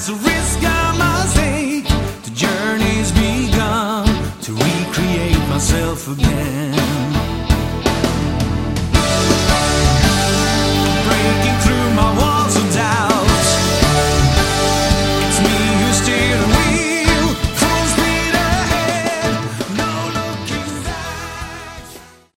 It's a risk I must take. The journey's begun to recreate myself again.